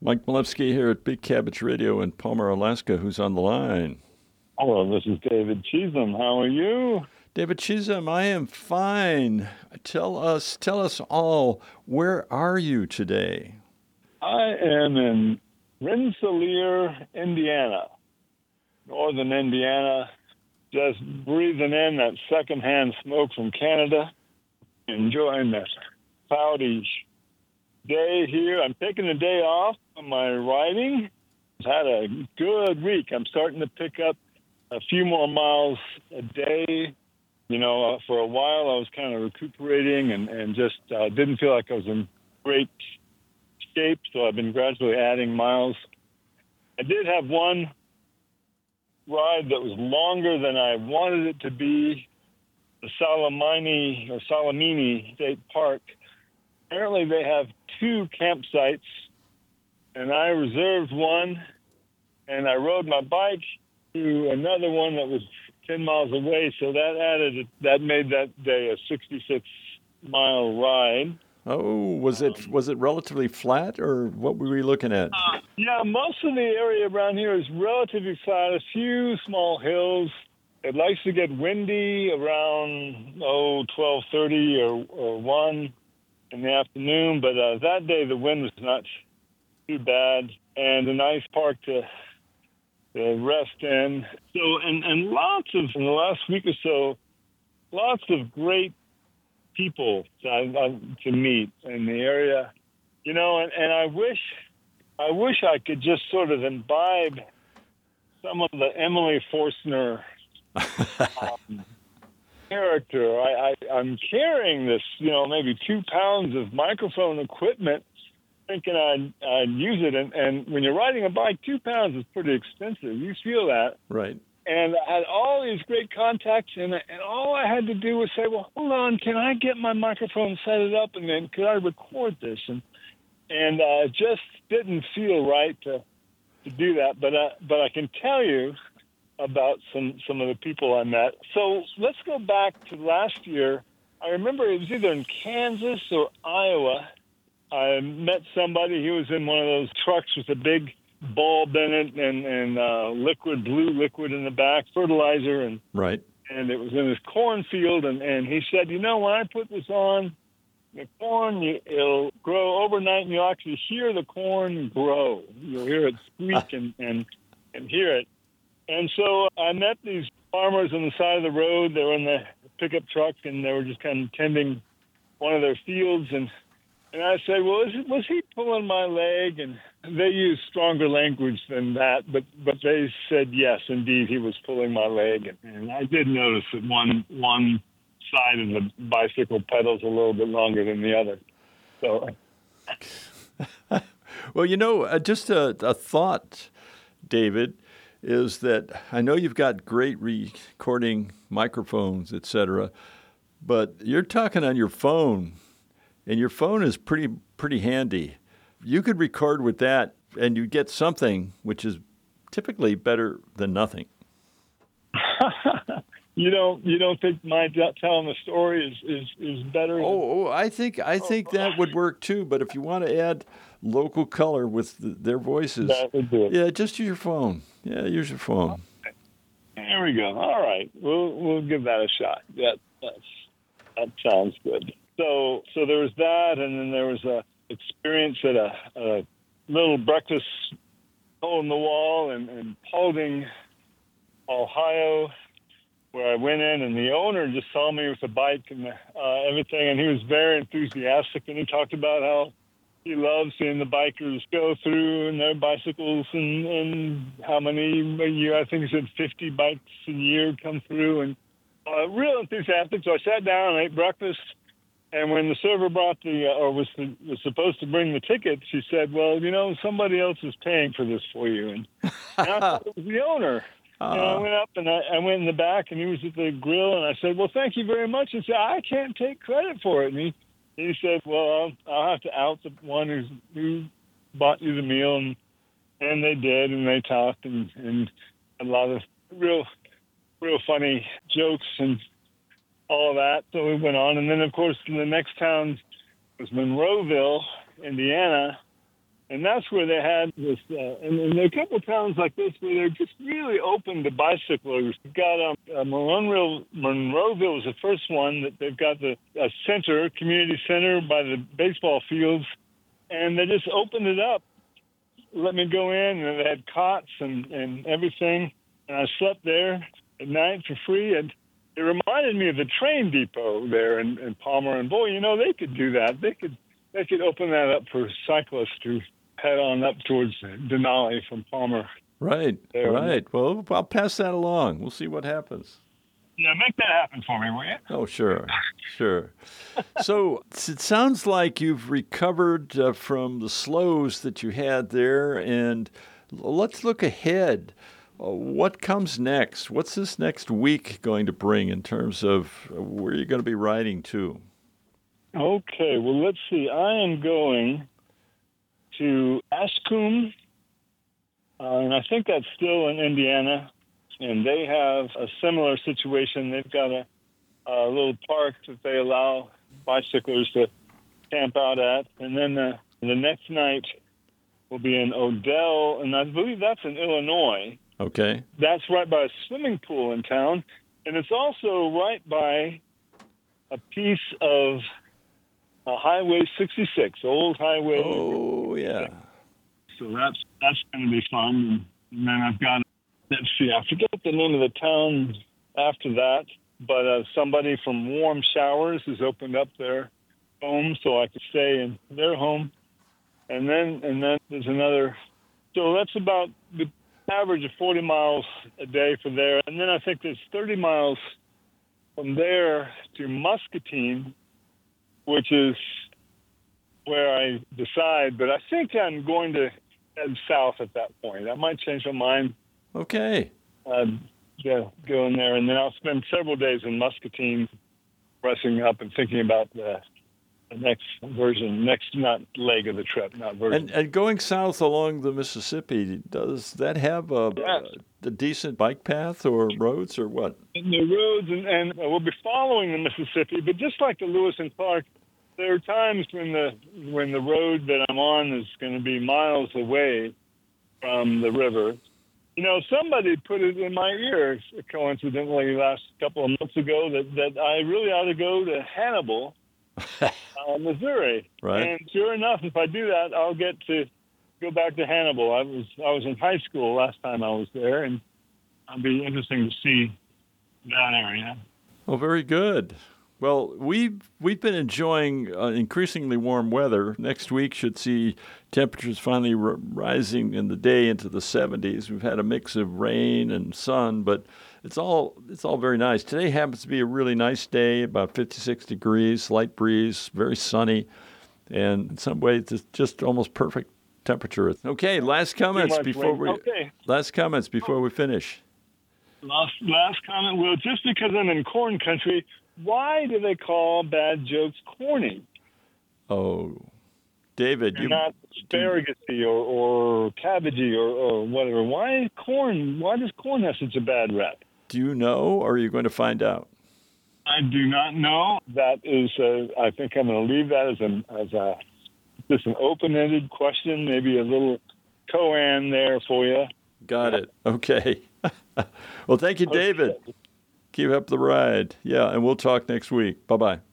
Mike Malevsky here at Big Cabbage Radio in Palmer, Alaska. Who's on the line? Hello, this is David Chisholm. How are you? David Chisholm, I am fine. Tell us all, where are you today? I am in Rensselaer, Indiana, northern Indiana, just breathing in that secondhand smoke from Canada, enjoying this cloudy day here. I'm taking the day off from my riding. I've had a good week. I'm starting to pick up a few more miles a day. You know, for a while I was kind of recuperating and just didn't feel like I was in great shape, so I've been gradually adding miles. I did have one ride that was longer than I wanted it to be, the Salamini State Park. Apparently they have two campsites, and I reserved one, and I rode my bike to another one that was 10 miles away, so that made that day a 66-mile ride. Oh, was it relatively flat, or what were we looking at? Yeah, most of the area around here is relatively flat, a few small hills. It likes to get windy around 12:30 or 1 in the afternoon, but that day the wind was not too bad, and a nice park to rest in. So, and lots of, in the last week or so, lots of great people to meet in the area, you know, and I wish I could just sort of imbibe some of the Emily Forstner character. I'm carrying this, you know, maybe 2 pounds of microphone equipment, thinking I'd use it. And when you're riding a bike, 2 pounds is pretty expensive. You feel that. Right. And I had all these great contacts, and all I had to do was say, well, hold on, can I get my microphone, set it up, and then could I record this? And it just didn't feel right to do that. But I can tell you about some of the people I met. So let's go back to last year. I remember it was either in Kansas or Iowa. I met somebody. He was in one of those trucks with a big bulb in it and blue liquid in the back, fertilizer, and right. And it was in his cornfield, and he said, you know, when I put this on, the corn, it'll grow overnight, and you'll actually hear the corn grow. You'll hear it squeak and hear it. And so I met these farmers on the side of the road. They were in the pickup truck, and they were just kind of tending one of their fields, and I said, well, was he pulling my leg? And they used stronger language than that, but they said, yes, indeed, he was pulling my leg. And I did notice that one side of the bicycle pedals a little bit longer than the other. So, well, you know, just a thought, David, is that I know you've got great recording microphones, et cetera, but you're talking on your phone. And your phone is pretty handy. You could record with that, and you get something which is typically better than nothing. You don't think my telling the story is better? I think that would work too. But if you want to add local color with their voices, that would do it. Yeah, just use your phone. Yeah, use your phone. Okay. There we go. All right, we'll give that a shot. That sounds good. So there was that, and then there was a experience at a little breakfast hole in the wall in Paulding, Ohio, where I went in, and the owner just saw me with the bike and everything, and he was very enthusiastic, and he talked about how he loves seeing the bikers go through and their bicycles and how many a year, I think he said 50 bikes a year come through, and real enthusiastic. So I sat down and ate breakfast. And when the server brought was supposed to bring the ticket, she said, well, you know, somebody else is paying for this for you. And I thought it was the owner. And I went up and I went in the back, and he was at the grill, and I said, well, thank you very much. And he said, I can't take credit for it. And he said, well, I'll have to out the one who bought you the meal. And they did, and they talked and a lot of real funny jokes and all of that. So we went on. And then, of course, the next town was Monroeville, Indiana. And that's where they had this, and there are a couple of towns like this where they're just really open to bicyclers. You've got Monroeville is the first one that they've got a community center by the baseball fields, and they just opened it up. Let me go in, and they had cots and everything, and I slept there at night for free, and it reminded me of the train depot there in Palmer, and boy, they could do that. They could open that up for cyclists to head on up towards Denali from Palmer. Right, right. Well, I'll pass that along. We'll see what happens. Yeah, make that happen for me, will you? Oh, sure. So it sounds like you've recovered from the slows that you had there, and let's look ahead. What comes next? What's this next week going to bring in terms of where you're going to be riding to? Okay, well, let's see. I am going to Ashcombe, and I think that's still in Indiana, and they have a similar situation. They've got a little park that they allow bicyclers to camp out at, and then the next night will be in Odell, and I believe that's in Illinois. Okay. That's right by a swimming pool in town, and it's also right by a piece of Highway 66, old highway. Oh, yeah. So that's going to be fun. And then I've got, let's see, I forget the name of the town after that, but somebody from Warm Showers has opened up their home so I could stay in their home. And then there's another. So that's about the average of 40 miles a day for there. And then I think there's 30 miles from there to Muscatine, which is where I decide. But I think I'm going to head south at that point. I might change my mind. Okay. Go in there, and then I'll spend several days in Muscatine, pressing up and thinking about the next not leg of the trip, not version. And going south along the Mississippi, does that have a decent bike path or roads or what? And the roads, and we'll be following the Mississippi, but just like the Lewis and Clark, there are times when the road that I'm on is going to be miles away from the river. Somebody put it in my ear, coincidentally, last couple of months ago, that I really ought to go to Hannibal, Missouri. Right. And sure enough, if I do that, I'll get to go back to Hannibal. I was in high school last time I was there, and it'll be interesting to see that area. Oh, very good. Well, we've been enjoying increasingly warm weather. Next week should see temperatures finally rising in the day into the 70s. We've had a mix of rain and sun, but it's all very nice. Today happens to be a really nice day, about 56 degrees, light breeze, very sunny, and in some ways it's just almost perfect temperature. Okay, last comments before we finish. Last comment. Well, just because I'm in corn country, why do they call bad jokes corny? Oh, David, you're not asparagus-y or cabbagey or whatever. Why corn? Why does corn have such a bad rep? Do you know, or are you going to find out? I do not know. That is, I think I'm going to leave that as just an open-ended question, maybe a little koan there for you. Got it. Okay. Well, thank you, David. Keep up the ride. Yeah, and we'll talk next week. Bye-bye.